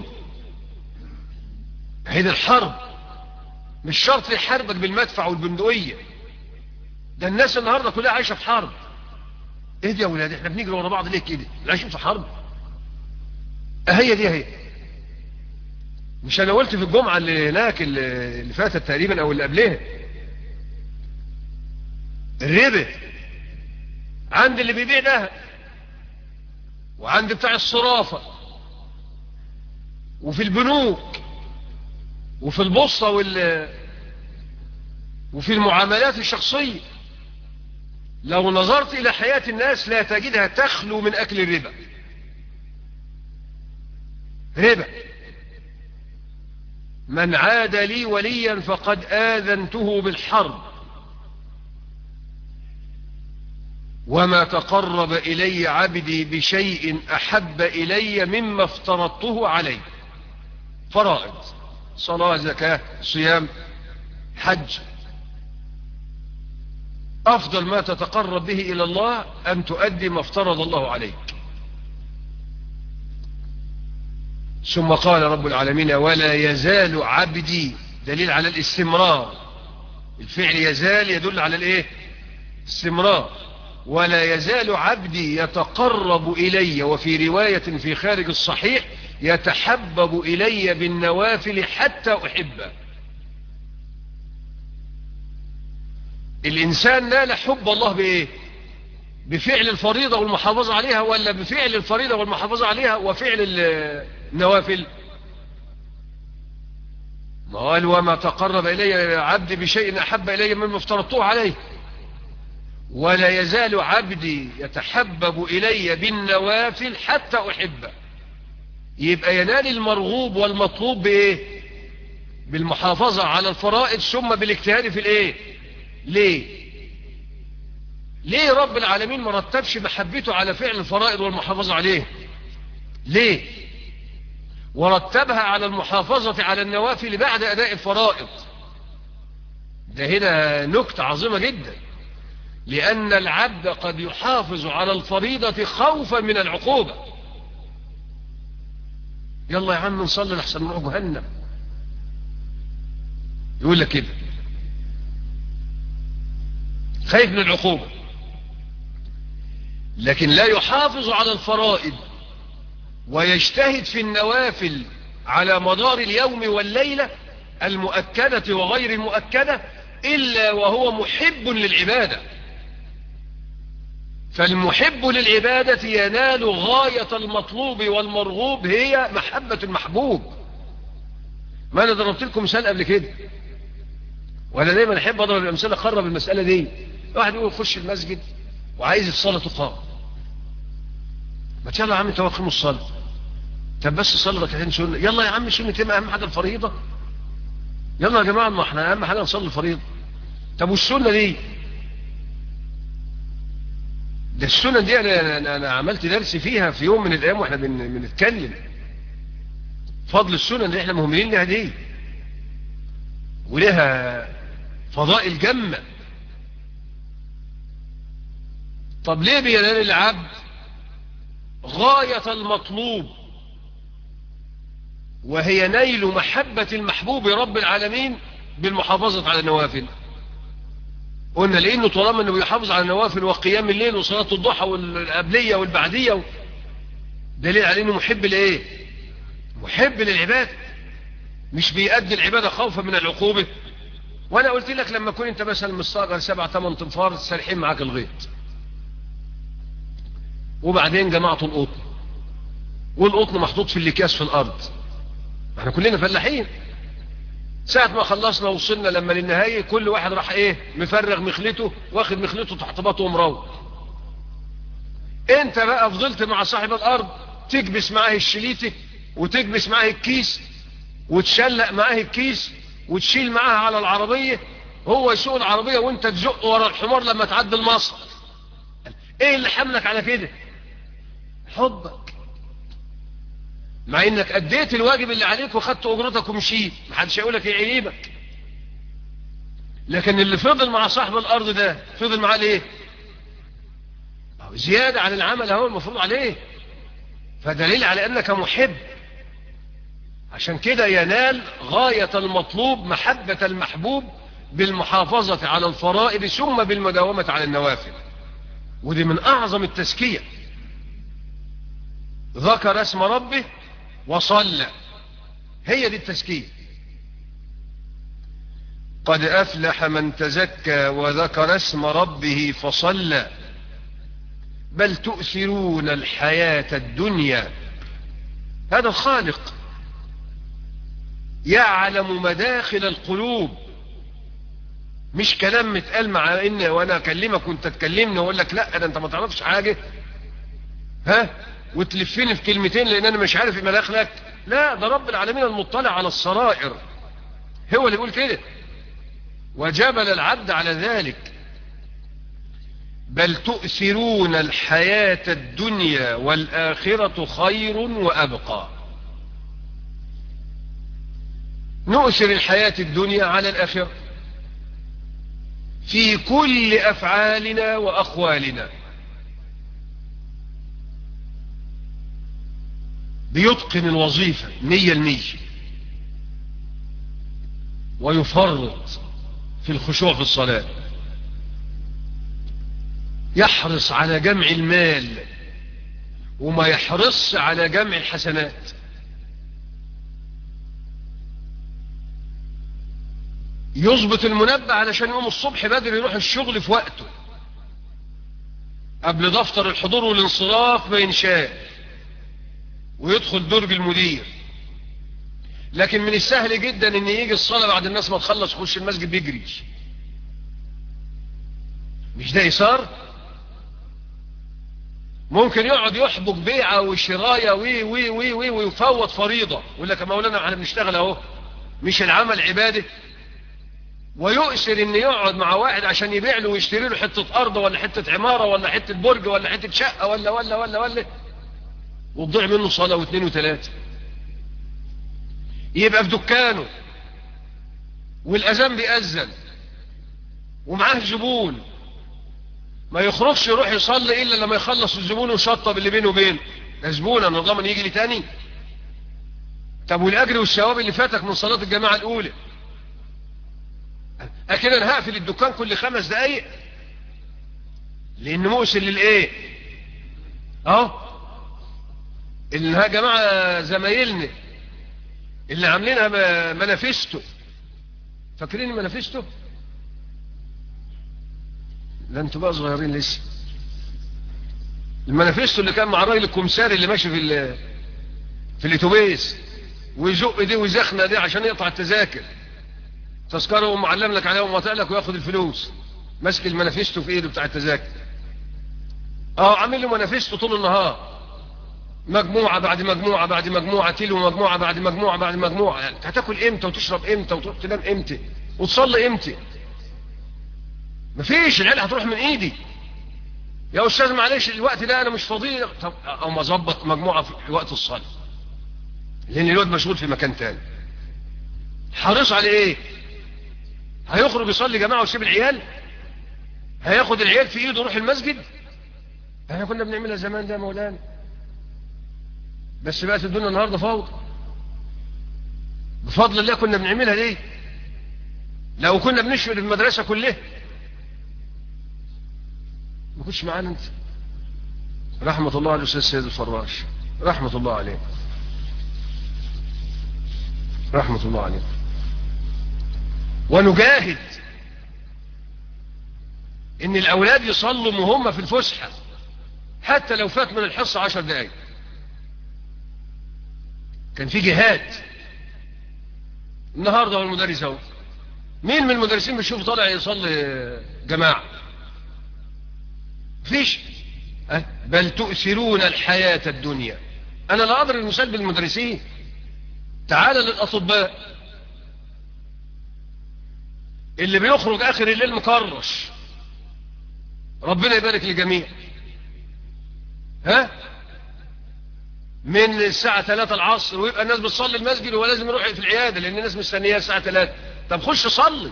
[SPEAKER 1] هيدا الحرب مش شرط يحاربك بالمدفع والبندقية، ده الناس النهاردة كلها عايشة في حرب. ايه دي يا ولاد؟ احنا بنجري ورا بعض ليه كده؟ عايشين في حرب. هي دي هي. مش انا قلت في الجمعة اللي هناك اللي فاتت تقريبا او اللي قبلها، الربا عند اللي بيبيع ده وعند بتاع الصرافة وفي البنوك وفي البورصة وفي المعاملات الشخصية. لو نظرت إلى حياة الناس لا تجدها تخلو من أكل الربا. ربا. من عاد لي وليا فقد آذنته بالحرب وما تقرب إلي عبدي بشيء أحب إلي مما افترضته عليه. فرائض: صلاة، زكاة، صيام، حج. أفضل ما تتقرب به إلى الله أن تؤدي ما افترض الله عليك. ثم قال رب العالمين: ولا يزال عبدي، دليل على الاستمرار. الفعل يزال يدل على الايه؟ استمرار. ولا يزال عبدي يتقرب إلي، وفي رواية في خارج الصحيح: يتحبب إلي بالنوافل حتى أحبه. الإنسان نال حب الله بإيه؟ بفعل الفريضة والمحافظة عليها، ولا بفعل الفريضة والمحافظة عليها وفعل النوافل؟ ما قال: وما تقرب إلي عبدي بشيء أحب إلي مما افترضته عليه. ولا يزال عبدي يتحبب إلي بالنوافل حتى أحبه. يبقى ينال المرغوب والمطلوب بإيه؟ بالمحافظة على الفرائض ثم بالاجتهاد في الإيه؟ ليه رب العالمين ما رتبش محبته على فعل الفرائض والمحافظة عليه؟ ليه؟ ورتبها على المحافظة على النوافل بعد أداء الفرائض. ده هنا نكتة عظيمة جدا، لأن العبد قد يحافظ على الفريضة خوفا من العقوبة. يلا يا عم نصلي لحسن نروح جهنم، يقول لك كده، خايف من العقوبة. لكن لا يحافظ على الفرائض ويجتهد في النوافل على مدار اليوم والليلة المؤكدة وغير المؤكدة إلا وهو محب للعبادة. فالمحب للعبادة ينال غاية المطلوب والمرغوب، هي محبة المحبوب. ما أنا ضربت لكم مثال قبل كده، وأنا دايما أحب أضرب الأمثلة أقرب المسألة دي. واحد يقول خش المسجد وعايز الصلاة تقام، ما يلا يا عم انت واقم الصلاة، طب بس صلي ركعتين سنة. يلا يا عم سنتين أهم حاجة الفريضة. يلا يا جماعة ما احنا أهم حاجة نصلي الفريضة. طب والسنة دي؟ ده السنة دي أنا عملت درس فيها في يوم من الأيام واحنا بنتكلم فضل السنة اللي احنا مهملين لها دي، ولها فضائل جمة. طب ليه بينال العبد غاية المطلوب وهي نيل محبة المحبوب رب العالمين بالمحافظة على النوافل؟ قلنا لأنه طالما أنه بيحافظ على النوافل وقيام الليل وصلاة الضحى والقبلية والبعدية، دليل على أنه محب لإيه؟ محب للعبادة، مش بيأدي العبادة خوفا من العقوبة. وأنا قلت لك لما كنت أنت مثلا مستأجر 7-8 تنفار سارحين معاك الغيط، وبعدين جمعت القطن، والقطن محطوط في الاكياس في الأرض، احنا كلنا فلاحين. ساعة ما خلصنا وصلنا لما للنهاية كل واحد راح ايه؟ مفرغ مخلته، واخد مخلته تحت باطه ومروح. انت بقى فضلت مع صاحب الأرض تكبس معاه الشليته وتكبس معاه الكيس وتشلق معاه الكيس وتشيل معاه على العربية، هو يسوق العربية وانت تزق ورا الحمار لما تعدي المصر. ايه اللي حملك على كده؟ حبك، مع انك اديت الواجب اللي عليك وخدت اجرتك ومشيت، محدش هيقولك يعيبك. لكن اللي فضل مع صاحب الارض ده فضل معاه ليه؟ زيادة عن العمل هو المفروض عليه، فدليل على انك محب. عشان كده ينال غاية المطلوب محبة المحبوب بالمحافظة على الفرائض ثم بالمداومة على النوافل، ودي من أعظم التزكية. ذكر اسم ربه وصلى، هي دي التزكية. قد أفلح من تزكى وذكر اسم ربه فصلى بل تؤثرون الحياة الدنيا. هذا الخالق يعلم مداخل القلوب، مش كلام متقال مع ان وانا اكلمك وانت تكلمني واقول لك لا ده انت ما تعرفش حاجه وتلفني في كلمتين لان انا مش عارف مداخلك. لا، ده رب العالمين المطلع على السرائر هو اللي يقول كده، وجبل العبد على ذلك. بل تؤثرون الحياة الدنيا والآخرة خير وأبقى. نؤثر الحياة الدنيا على الآخرة في كل أفعالنا وأقوالنا. بيتقن الوظيفة 100%، ويفرط في الخشوع في الصلاة، يحرص على جمع المال وما يحرص على جمع الحسنات. يظبط المنبه علشان يقوم الصبح بدري يروح الشغل في وقته قبل دفتر الحضور والانصراف ما ينشاف، ويدخل درج المدير. لكن من السهل جدا ان يجي الصلاة بعد الناس ما تخلص يخش المسجد بيجري. مش ده إيثار؟ ممكن يقعد يحبك بيعة وشراية ويفوت فريضة ويقول لك يا مولانا احنا بنشتغل اهو، مش العمل عبادة؟ ويؤثر ان يقعد مع واحد عشان يبيع له ويشتري له حتة ارض ولا حتة عمارة ولا حتة برج ولا حتة شقة ولا وتضيع منه صلاة واثنين وثلاثة. يبقى في دكانه والأذان بيأذن ومعاه زبون، ما يخرجش يروح يصلي إلا لما يخلص الزبون ويشطب اللي بينه وبينه. ده زبون أنا ضامن يجي لي تاني؟ طب والأجر والثواب اللي فاتك من صلاة الجماعة الأولى؟ أكيد أنا هقفل الدكان كل 5 دقايق لأن مؤسل للإيه؟ اللي يا جماعة زمايلنا اللي عاملينها منافستو، فاكرين منافستو؟ لا انتوا بقى صغيرين لسه. المنافستو اللي كان مع الراجل الكمساري اللي ماشي في الاتوبيس ويزق دي ويزخنا دي عشان يقطع التذاكر، تذكره ومعلم لك عليه ومقاطع لك وياخد الفلوس، ماسك المنافستو في ايده بتاع التذاكر. عامل له منافستو طول النهار، مجموعة بعد مجموعة بعد مجموعة، تلو مجموعة بعد مجموعة بعد مجموعة. يعني هتاكل امتى وتشرب امتى وتروح تنام امتى وتصلي امتى؟ مفيش. العيال هتروح من ايدي. يا استاذ معلش الوقت ده انا مش فاضي. طب او ما اظبط مجموعة في وقت الصلاة لان الوقت مشغول في مكان تاني. حريص على ايه؟ هيخرج يصلي جماعة ويسيب العيال؟ هياخد العيال في ايده ويروح المسجد؟ احنا كنا بنعملها زمان ده يا مولانا، بس بقت الدنيا النهارده فوضى. بفضل الله كنا بنعملها ليه؟ لو كنا بنشمل المدرسة كلها ما كنتش معانا انت. رحمة الله على الأستاذ سيد الفراش، رحمة الله عليه، رحمة الله عليه. ونجاهد ان الأولاد يصلوا وهم في الفسحة حتى لو فات من الحصة 10 دقايق. كان في جهاد. النهاردة والمدرس اهو، مين من المدرسين بيشوف طالع يصلي جماعة؟ فيش. بل تؤثرون الحياة الدنيا. انا لا اضرب المثال بالمدرسين، تعال للأطباء اللي بيخرج اخر الليل مكرش، ربنا يبارك للجميع، من الساعة 3 العصر ويبقى الناس بتصلي المسجد وهو لازم يروح في العيادة لان الناس مستنية الساعة 3. طب خش صلي.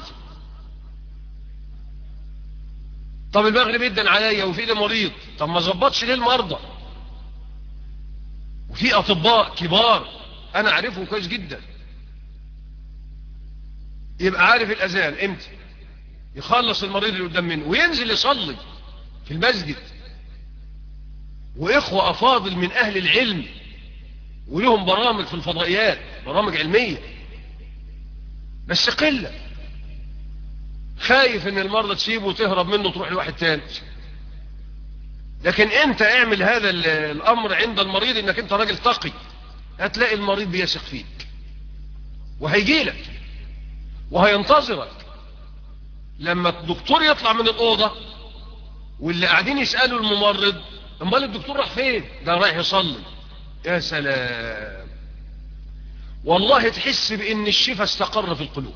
[SPEAKER 1] طب المغرب يدن عليا وفي ايدي مريض، طب ما ظبطش ليه المرضى؟ وفي اطباء كبار انا اعرفهم كويس جدا، يبقى عارف الاذان امتى يخلص المريض اللي قدام منه وينزل يصلي في المسجد. وإخوة أفاضل من أهل العلم ولهم برامج في الفضائيات، برامج علمية، بس قلة. خايف ان المرضى تسيبه وتهرب منه وتروح لواحد تاني. لكن انت اعمل هذا الامر عند المريض، انك انت راجل تقي، هتلاقي المريض بيثق فيك وهيجيلك وهينتظرك. لما الدكتور يطلع من الأوضة واللي قاعدين يسألوا الممرض امال الدكتور راح فين؟ ده رايح يصلي. يا سلام، والله تحس بان الشفاء استقر في القلوب،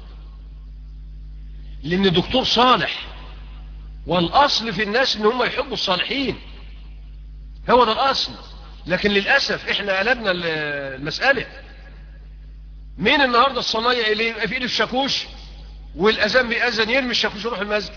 [SPEAKER 1] لان الدكتور صالح. والاصل في الناس ان هم يحبوا الصالحين، هو ده الاصل. لكن للأسف احنا قلبنا المسألة. مين النهاردة الصنايع اللي يبقى في ايده الشاكوش والاذان بيأذن يرمي الشاكوش يروح المسجد؟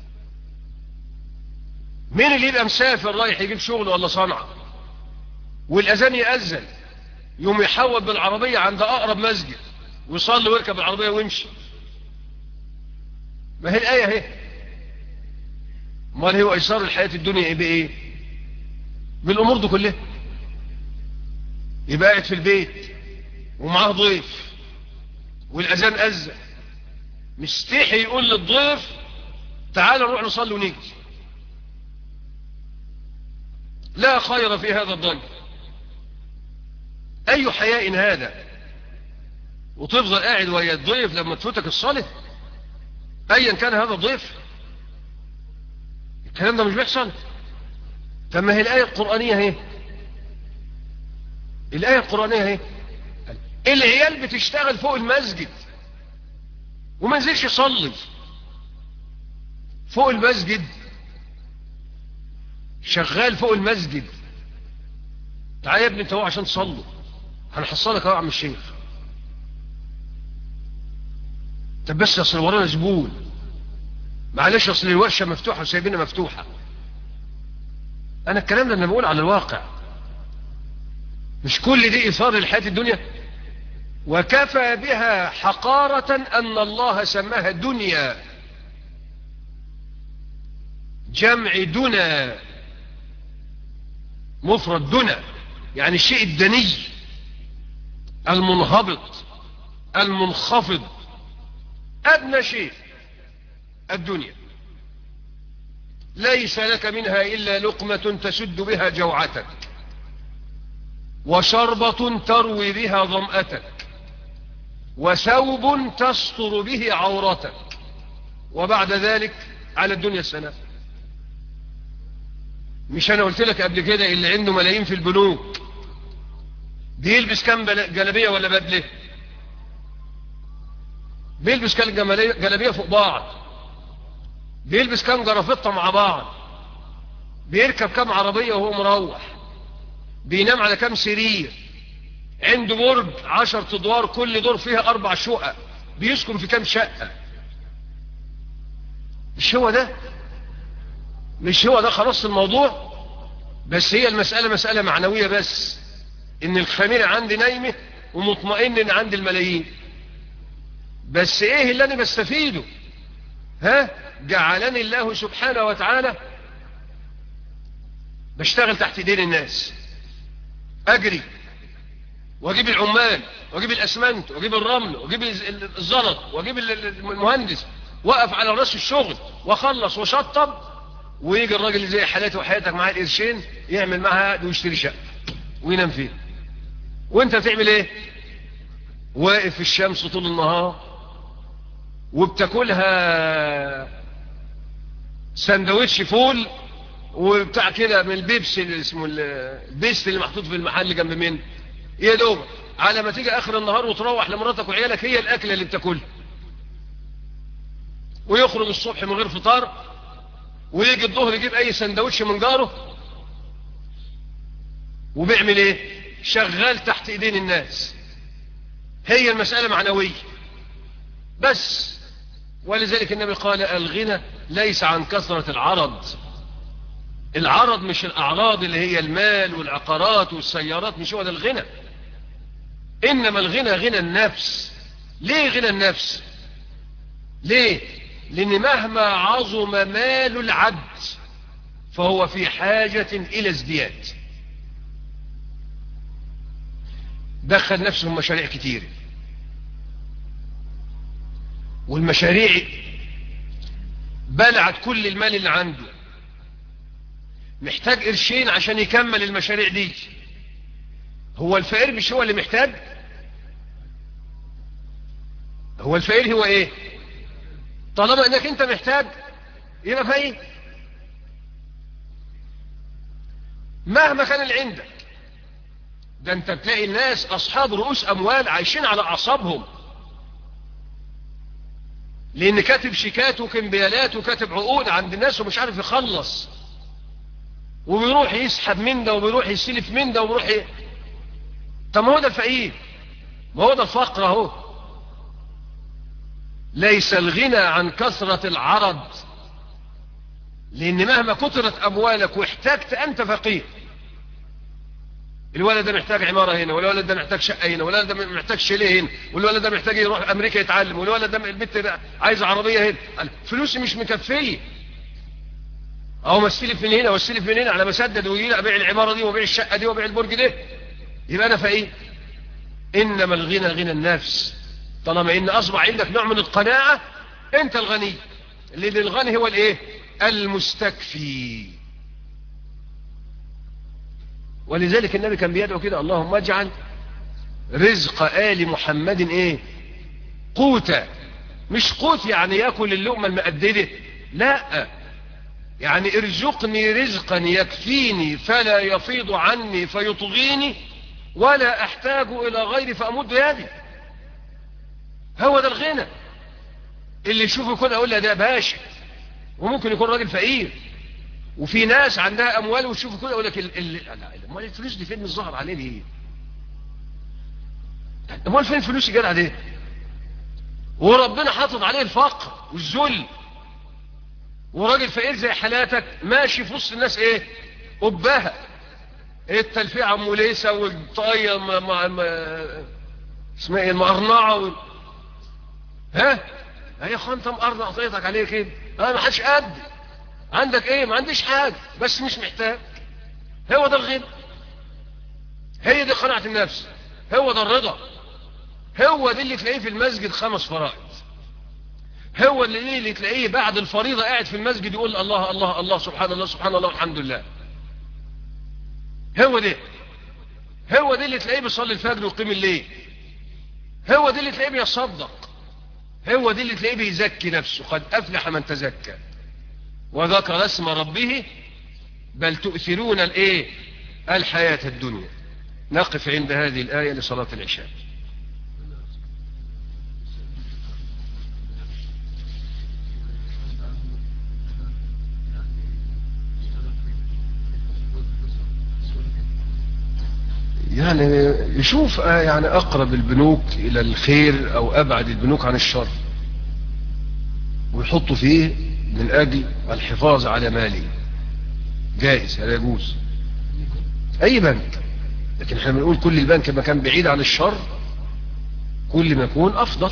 [SPEAKER 1] مين اللي يبقى مسافر رايح يجيب شغل ولا صنعة والاذان يأذن يوم يحول بالعربية عند اقرب مسجد ويصلي ويركب العربية ويمشي؟ ما هي الآية اهي. امال هو ايسار الحياة الدنيا يبقى ايه؟ بالامور دي كلها. يبقى قاعد في البيت ومعاه ضيف والاذان اذن، مستحي يقول للضيف تعال نروح نصلي ونيجي. لا خير في هذا الضجر. اي حياء هذا؟ وتفضل قاعد ويا الضيف لما تفوتك الصلاة ايا كان هذا الضيف. الكلام ده مش بيحصل. طب ما هي الآية القرآنية اهي، الآية القرآنية اهي. العيال بتشتغل فوق المسجد وما نزلش يصلي فوق المسجد، شغال فوق المسجد. تعال يا ابني انت هو عشان تصلي، هنحصلك اهو يا عم الشيخ. طب بس اصل ورانا زبون، معلش اصل الورشه مفتوحه وسايبينها مفتوحه. انا الكلام ده انا بقول على الواقع، مش كل دي اثار الحياه الدنيا. وكفى بها حقارة ان الله سماها دنيا، جمع دنا، مفرد دنا، يعني الشيء الدني المنهبط المنخفض، ادنى شيء الدنيا. ليس لك منها الا لقمة تسد بها جوعتك وشربة تروي بها ظمأتك وثوب تستر به عورتك، وبعد ذلك على الدنيا السلام. مش انا قلت لك قبل كده اللي عنده ملايين في البنوك بيلبس كام جلابية ولا بدله؟ بيلبس كام جلابية فوق بعض، بيلبس كام جرافطة مع بعض، بيركب كام عربية وهو مروح، بينام على كام سرير، عنده برج 10 ادوار كل دور فيها 4 شقق، بيسكن في كام شقة. مش هو ده؟ مش هو ده خلاص الموضوع؟ بس هي المسألة مسألة معنوية بس، ان الخميرة عندي نايمة ومطمئن ان عندي الملايين. بس ايه اللي انا بستفيده؟ ها؟ جعلني الله سبحانه وتعالى بشتغل تحت ايدين الناس، اجري واجيب العمال واجيب الاسمنت واجيب الرمل واجيب الزلط واجيب المهندس، وقف على راس الشغل واخلص وشطب، ويجي الراجل اللي زي حالاتي وحياتك معاه القرشين يعمل معها عقد ويشتري شقه وينام فيه. وانت بتعمل ايه؟ واقف في الشمس طول النهار وبتاكلها سندوتش فول وبتاع كده من البيبسي اللي اسمه البيست اللي محطوط في المحل جنب منه، يا دوب على ما تيجي اخر النهار وتروح لمراتك وعيالك هي الاكله اللي بتاكلها. ويخرج الصبح من غير فطار ويجي الظهر يجيب اي سندوتش من جاره، وبيعمل ايه؟ شغال تحت ايدين الناس. هي المسألة معنوية بس. ولذلك النبي قال الغنى ليس عن كثرة العرض. العرض مش الاعراض اللي هي المال والعقارات والسيارات، مش هو ده الغنى. انما الغنى غنى النفس. ليه غنى النفس؟ ليه؟ لأن مهما عظم مال العبد فهو في حاجة إلى ازدياد. دخل نفسه مشاريع كتير، والمشاريع بلعت كل المال اللي عنده، محتاج قرشين عشان يكمل المشاريع دي. هو الفقير مش هو اللي محتاج؟ هو الفقير هو ايه؟ طالما انك انت محتاج يبقى فقير مهما كان اللي عندك. ده انت بتلاقي الناس اصحاب رؤوس اموال عايشين على اعصابهم، لان كاتب شيكات وكمبيالات وكاتب عقود عند الناس ومش عارف يخلص، وبيروح يسحب من ده وبيروح يسلف من ده وبيروح طب ما هو ده الفقير، ما هو ده الفقر اهو. ليس الغنى عن كثرة العرض، لان مهما كثرت اموالك واحتاجت انت فقير. الولد ده محتاج عمارة هنا، والولد ده محتاج شقة هنا، والولد ده محتاج شيله هنا، والولد ده محتاج يروح امريكا يتعلم، والولد ده البنت ده عايز عربية هنا. فلوسي مش مكفية، اهو استلف من هنا واستلف من هنا على ما اسدد ويجي ابيع العمارة دي وابيع الشقة دي وابيع البرج ده، يبقى انا فقير. انما الغنى غنى النفس. طالما ان اصبح عندك نوع من القناعة انت الغني، اللي الغني هو الايه؟ المستكفي. ولذلك النبي كان بيدعو كده: اللهم اجعل رزق آل محمد ايه؟ قوتا. مش قوت يعني ياكل اللقمة المقددة، لا، يعني ارزقني رزقا يكفيني فلا يفيض عني فيطغيني ولا احتاج الى غيري فامد يدي. هو ده الغنى. اللي يشوفه يكون اقول له ده باشا، وممكن يكون راجل فقير. وفي ناس عندها اموال وتشوفه كده يقول لك امال الفلوس دي فين الظهر عليه دي؟ امال فين الفلوس الجدع دي؟ وربنا حاطط عليه الفقر والذل، وراجل فقير زي حالاتك ماشي في وسط الناس ايه؟ قبها، التلفيعه ام ليسه والطايه اسمها ايه؟ المقرنعه ها يا اخوان انت مقرنع طيتك عليه كده. ما حدش قد عندك ايه؟ ما عنديش حاجه بس مش محتاج. هو ده الغنى، هي دي قناعه النفس، هو ده الرضا. هو ده اللي تلاقيه في المسجد 5 فرائض، هو اللي تلاقيه بعد الفريضه قاعد في المسجد يقول الله الله الله سبحان الله سبحان الله والحمد لله. هو ده اللي تلاقيه بيصلي الفجر ويقيم الليل. هو ده اللي تلاقيه بيصدق. هو ده اللي تلاقيه بيزكي نفسه. قد افلح من تزكى وذكر اسم ربه بل تؤثرون الايه؟ الحياة الدنيا. نقف عند هذه الآية لصلاة العشاء. يعني يشوف يعني أقرب البنوك إلى الخير أو أبعد البنوك عن الشر ويحطوا فيه من أجل الحفاظ على ماله. جائز، هذا يجوز أي بنك، لكن احنا بنقول كل البنك ما كان بعيد عن الشر كل ما يكون أفضل.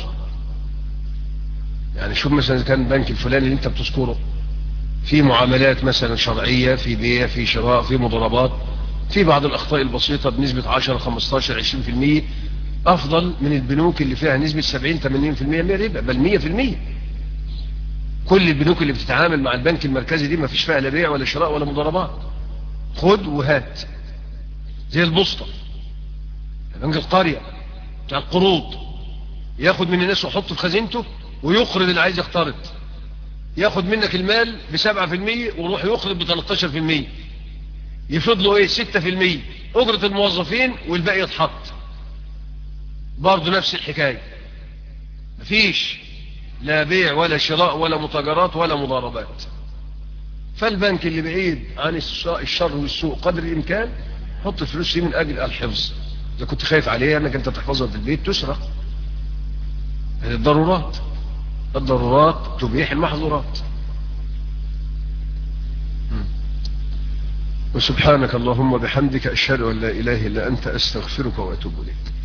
[SPEAKER 1] يعني شوف مثلا كان البنك الفلاني اللي انت بتذكره في معاملات مثلا شرعية، في بيع، في شراء، في مضاربات، في بعض الأخطاء البسيطة بنسبة 10 15 20%، أفضل من البنوك اللي فيها نسبة 70 80% من ربا، بل 100%. كل البنوك اللي بتتعامل مع البنك المركزي دي ما فيش فيها لا بيع ولا شراء ولا مضاربات، خد وهات، زي البسطة، بنك القرية بتاع القروض، ياخد من الناس ويحطه في خزينته ويقرض اللي عايز يقترض، ياخد منك المال ب7% ويروح يقرض ب13%، يفرض له ايه؟ 6% اجرة الموظفين والباقي يتحط. برضه نفس الحكاية، مفيش لا بيع ولا شراء ولا متاجرات ولا مضاربات. فالبنك اللي بعيد عن الشر والسوء قدر الامكان حط الفلوس فيه من اجل الحفظ. اذا كنت خايف عليها انك انت تحفظها في البيت تسرق. هذه الضرورات تبيح المحظورات. وسبحانك اللهم وبحمدك أشهد أن لا إله إلا أنت أستغفرك وأتوب إليك.